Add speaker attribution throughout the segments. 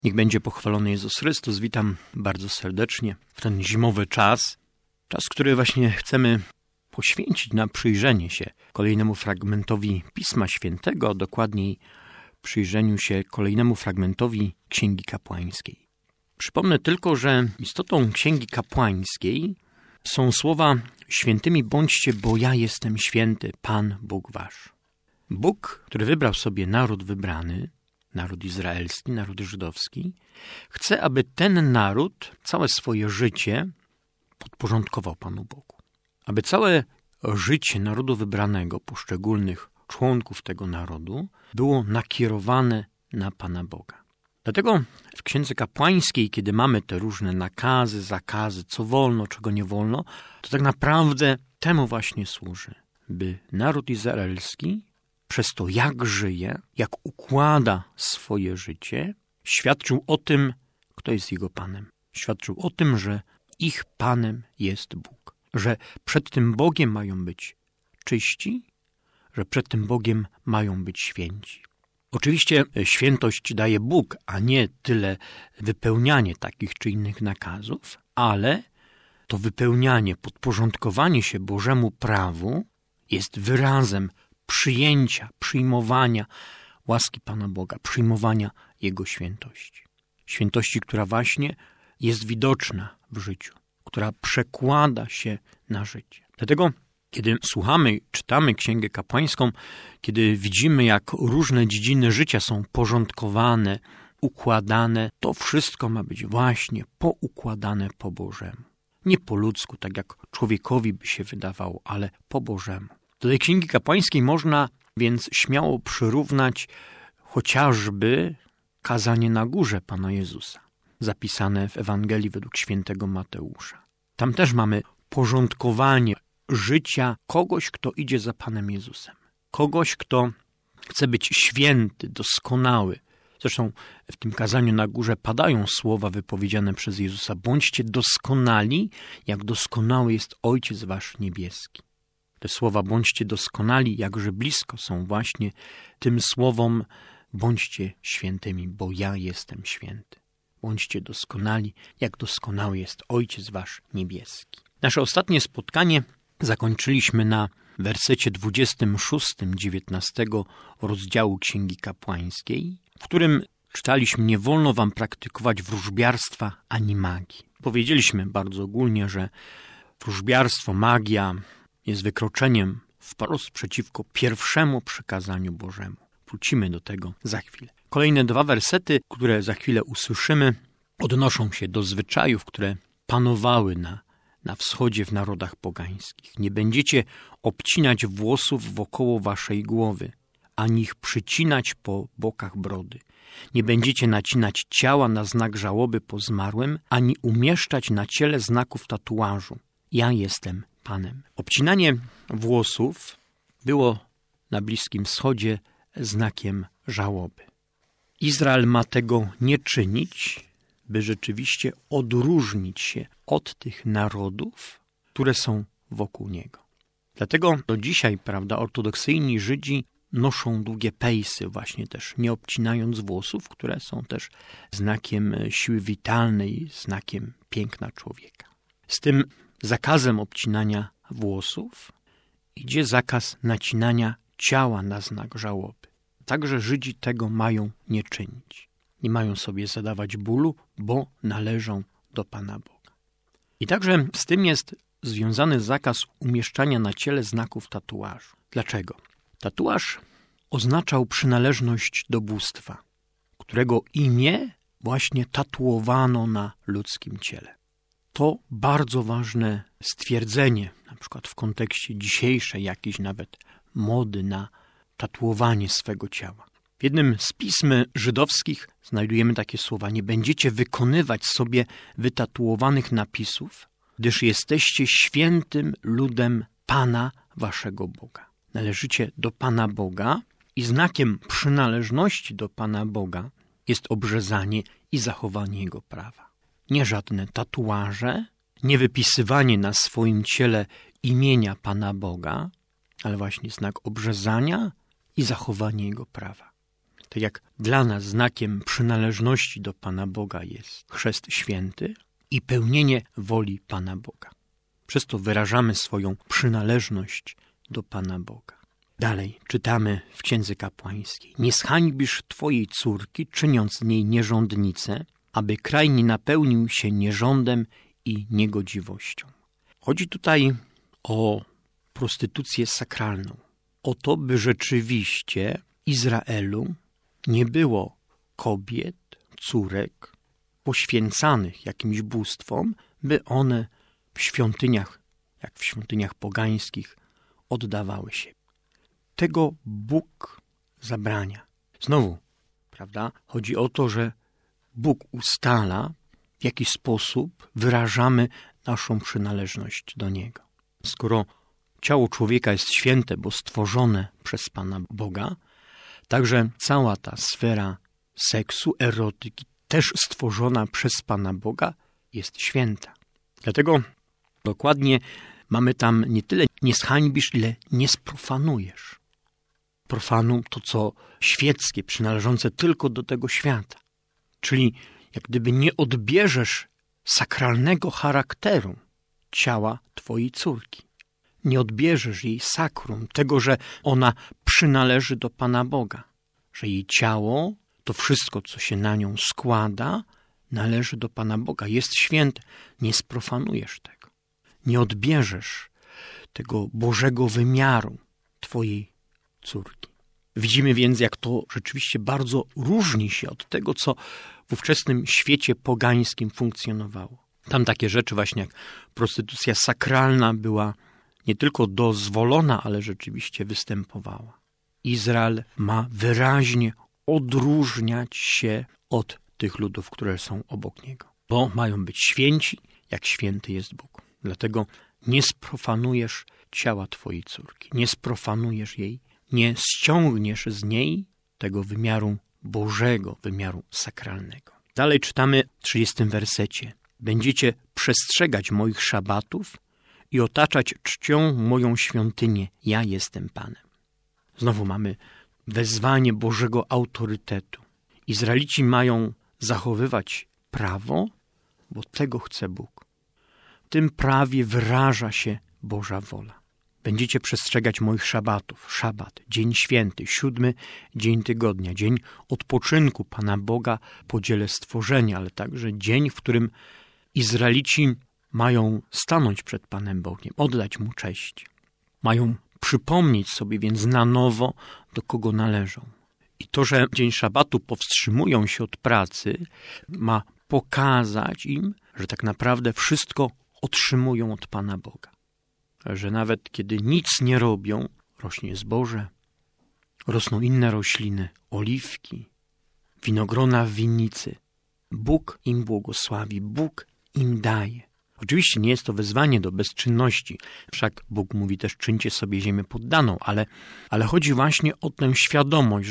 Speaker 1: Niech będzie pochwalony Jezus Chrystus. Witam bardzo serdecznie w ten zimowy czas, który właśnie chcemy poświęcić na przyjrzenie się kolejnemu fragmentowi Pisma Świętego, a dokładniej przyjrzeniu się kolejnemu fragmentowi Księgi Kapłańskiej. Przypomnę tylko, że istotą Księgi Kapłańskiej są słowa: świętymi bądźcie, bo ja jestem święty, Pan Bóg wasz. Bóg, który wybrał sobie naród wybrany, naród izraelski, naród żydowski, chce, aby ten naród całe swoje życie podporządkował Panu Bogu. Aby całe życie narodu wybranego, poszczególnych członków tego narodu, było nakierowane na Pana Boga. Dlatego w Księdze Kapłańskiej, kiedy mamy te różne nakazy, zakazy, co wolno, czego nie wolno, to tak naprawdę temu właśnie służy, by naród izraelski przez to, jak żyje, jak układa swoje życie, świadczył o tym, kto jest jego Panem. Świadczył o tym, że ich Panem jest Bóg. Że przed tym Bogiem mają być czyści, że przed tym Bogiem mają być święci. Oczywiście świętość daje Bóg, a nie tyle wypełnianie takich czy innych nakazów, ale to wypełnianie, podporządkowanie się Bożemu prawu jest wyrazem przyjęcia, przyjmowania łaski Pana Boga, przyjmowania Jego świętości. Świętości, która właśnie jest widoczna w życiu, która przekłada się na życie. Dlatego, kiedy słuchamy, czytamy Księgę Kapłańską, kiedy widzimy, jak różne dziedziny życia są porządkowane, układane, to wszystko ma być właśnie poukładane po Bożemu. Nie po ludzku, tak jak człowiekowi by się wydawało, ale po Bożemu. Do tej Księgi Kapłańskiej można więc śmiało przyrównać chociażby kazanie na górze Pana Jezusa, zapisane w Ewangelii według świętego Mateusza. Tam też mamy porządkowanie życia kogoś, kto idzie za Panem Jezusem. Kogoś, kto chce być święty, doskonały. Zresztą w tym kazaniu na górze padają słowa wypowiedziane przez Jezusa: bądźcie doskonali, jak doskonały jest Ojciec wasz niebieski. Te słowa bądźcie doskonali, jakże blisko są właśnie tym słowom bądźcie świętymi, bo ja jestem święty. Bądźcie doskonali, jak doskonały jest Ojciec wasz niebieski. Nasze ostatnie spotkanie zakończyliśmy na wersecie 26 19 rozdziału Księgi Kapłańskiej, w którym czytaliśmy: nie wolno wam praktykować wróżbiarstwa ani magii. Powiedzieliśmy bardzo ogólnie, że wróżbiarstwo, magia jest wykroczeniem wprost przeciwko pierwszemu przykazaniu Bożemu. Wrócimy do tego za chwilę. Kolejne dwa wersety, które za chwilę usłyszymy, odnoszą się do zwyczajów, które panowały na wschodzie w narodach pogańskich. Nie będziecie obcinać włosów wokoło waszej głowy, ani ich przycinać po bokach brody. Nie będziecie nacinać ciała na znak żałoby po zmarłym, ani umieszczać na ciele znaków tatuażu. Ja jestem Panem. Obcinanie włosów było na Bliskim Wschodzie znakiem żałoby. Izrael ma tego nie czynić, by rzeczywiście odróżnić się od tych narodów, które są wokół niego. Dlatego do dzisiaj, ortodoksyjni Żydzi noszą długie pejsy, właśnie też nie obcinając włosów, które są też znakiem siły witalnej, znakiem piękna człowieka. Z tym zakazem obcinania włosów idzie zakaz nacinania ciała na znak żałoby. Także Żydzi tego mają nie czynić. Nie mają sobie zadawać bólu, bo należą do Pana Boga. I także z tym jest związany zakaz umieszczania na ciele znaków tatuażu. Dlaczego? Tatuaż oznaczał przynależność do bóstwa, którego imię właśnie tatuowano na ludzkim ciele. To bardzo ważne stwierdzenie, na przykład w kontekście dzisiejszej jakiejś nawet mody na tatuowanie swego ciała. W jednym z pism żydowskich znajdujemy takie słowa: nie będziecie wykonywać sobie wytatuowanych napisów, gdyż jesteście świętym ludem Pana waszego Boga. Należycie do Pana Boga i znakiem przynależności do Pana Boga jest obrzezanie i zachowanie Jego prawa. Nie żadne tatuaże, nie wypisywanie na swoim ciele imienia Pana Boga, ale właśnie znak obrzezania i zachowanie Jego prawa. Tak jak dla nas znakiem przynależności do Pana Boga jest chrzest święty i pełnienie woli Pana Boga. Przez to wyrażamy swoją przynależność do Pana Boga. Dalej czytamy w Księdze Kapłańskiej. Nie zhańbisz Twojej córki, czyniąc z niej nierządnicę, aby kraj nie napełnił się nierządem i niegodziwością. Chodzi tutaj o prostytucję sakralną. O to, by rzeczywiście Izraelu nie było kobiet, córek poświęcanych jakimś bóstwom, by one w świątyniach, jak w świątyniach pogańskich, oddawały się. Tego Bóg zabrania. Znowu, prawda, chodzi o to, że Bóg ustala, w jaki sposób wyrażamy naszą przynależność do Niego. Skoro ciało człowieka jest święte, bo stworzone przez Pana Boga, także cała ta sfera seksu, erotyki, też stworzona przez Pana Boga, jest święta. Dlatego dokładnie mamy tam nie tyle nie zhańbisz, ile nie sprofanujesz. Profanum to co świeckie, przynależące tylko do tego świata. Czyli jak gdyby nie odbierzesz sakralnego charakteru ciała twojej córki. Nie odbierzesz jej sakrum, tego, że ona przynależy do Pana Boga. Że jej ciało, to wszystko, co się na nią składa, należy do Pana Boga. Jest święte. Nie sprofanujesz tego. Nie odbierzesz tego Bożego wymiaru twojej córki. Widzimy więc, jak to rzeczywiście bardzo różni się od tego, co w ówczesnym świecie pogańskim funkcjonowało. Tam takie rzeczy właśnie jak prostytucja sakralna była nie tylko dozwolona, ale rzeczywiście występowała. Izrael ma wyraźnie odróżniać się od tych ludów, które są obok niego, bo mają być święci, jak święty jest Bóg. Dlatego nie sprofanujesz ciała twojej córki, nie sprofanujesz jej, nie ściągniesz z niej tego wymiaru Bożego, wymiaru sakralnego. Dalej czytamy w 30 wersecie. Będziecie przestrzegać moich szabatów i otaczać czcią moją świątynię. Ja jestem Panem. Znowu mamy wezwanie Bożego autorytetu. Izraelici mają zachowywać prawo, bo tego chce Bóg. W tym prawie wyraża się Boża wola. Będziecie przestrzegać moich szabatów. Szabat, dzień święty, 7 dzień tygodnia, dzień odpoczynku Pana Boga po dziele stworzenia, ale także dzień, w którym Izraelici mają stanąć przed Panem Bogiem, oddać Mu cześć. Mają przypomnieć sobie więc na nowo, do kogo należą. I to, że dzień szabatu powstrzymują się od pracy, ma pokazać im, że tak naprawdę wszystko otrzymują od Pana Boga. Że nawet kiedy nic nie robią, rośnie zboże, rosną inne rośliny, oliwki, winogrona w winnicy. Bóg im błogosławi, Bóg im daje. Oczywiście nie jest to wezwanie do bezczynności, wszak Bóg mówi też czyńcie sobie ziemię poddaną, ale chodzi właśnie o tę świadomość,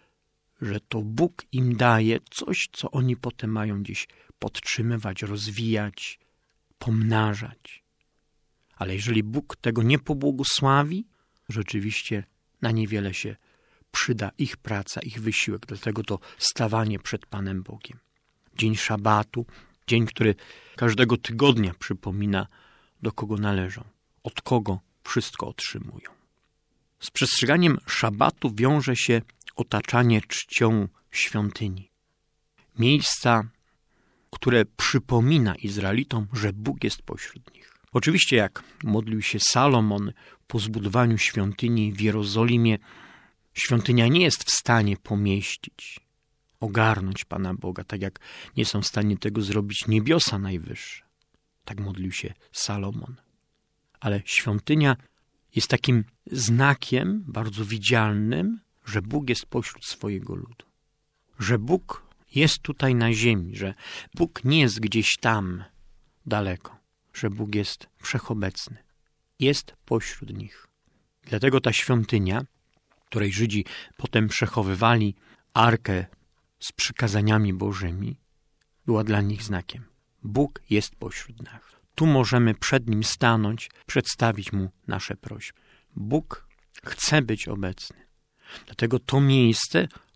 Speaker 1: że to Bóg im daje coś, co oni potem mają gdzieś podtrzymywać, rozwijać, pomnażać. Ale jeżeli Bóg tego nie pobłogosławi, rzeczywiście na niewiele się przyda ich praca, ich wysiłek. Dlatego to stawanie przed Panem Bogiem. Dzień szabatu, dzień, który każdego tygodnia przypomina, do kogo należą, od kogo wszystko otrzymują. Z przestrzeganiem szabatu wiąże się otaczanie czcią świątyni. Miejsca, które przypomina Izraelitom, że Bóg jest pośród nich. Oczywiście jak modlił się Salomon po zbudowaniu świątyni w Jerozolimie, świątynia nie jest w stanie pomieścić, ogarnąć Pana Boga, tak jak nie są w stanie tego zrobić niebiosa najwyższe. Tak modlił się Salomon. Ale świątynia jest takim znakiem bardzo widzialnym, że Bóg jest pośród swojego ludu. Że Bóg jest tutaj na ziemi, że Bóg nie jest gdzieś tam daleko, że Bóg jest wszechobecny. Jest pośród nich. Dlatego ta świątynia, w której Żydzi potem przechowywali arkę z przykazaniami Bożymi, była dla nich znakiem. Bóg jest pośród nas. Tu możemy przed Nim stanąć, przedstawić Mu nasze prośby. Bóg chce być obecny. Dlatego to miejsce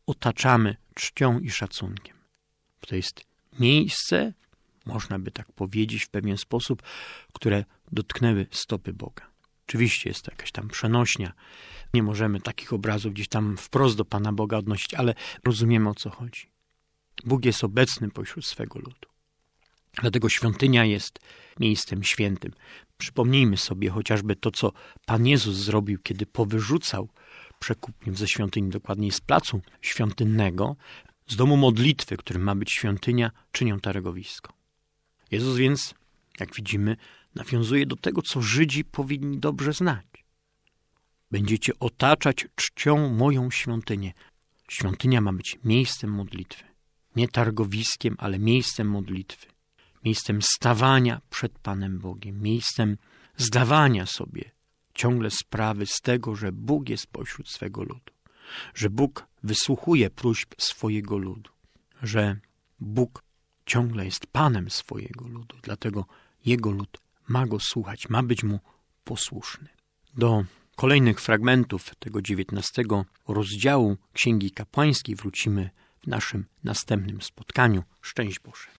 Speaker 1: otaczamy czcią i szacunkiem. To jest miejsce, można by tak powiedzieć w pewien sposób, które dotknęły stopy Boga. Oczywiście jest to jakaś tam przenośnia. Nie możemy takich obrazów gdzieś tam wprost do Pana Boga odnosić, ale rozumiemy, o co chodzi. Bóg jest obecny pośród swego ludu. Dlatego świątynia jest miejscem świętym. Przypomnijmy sobie chociażby to, co Pan Jezus zrobił, kiedy powyrzucał przekupniów ze świątyni, dokładniej z placu świątynnego, z domu modlitwy, którym ma być świątynia, czynią targowisko. Jezus więc, jak widzimy, nawiązuje do tego, co Żydzi powinni dobrze znać. Będziecie otaczać czcią moją świątynię. Świątynia ma być miejscem modlitwy. Nie targowiskiem, ale miejscem modlitwy. Miejscem stawania przed Panem Bogiem. Miejscem zdawania sobie ciągle sprawy z tego, że Bóg jest pośród swego ludu. Że Bóg wysłuchuje próśb swojego ludu. Że Bóg ciągle jest Panem swojego ludu. Dlatego Jego lud ma Go słuchać, ma być Mu posłuszny. Do kolejnych fragmentów tego 19 rozdziału Księgi Kapłańskiej wrócimy w naszym następnym spotkaniu. Szczęść Boże.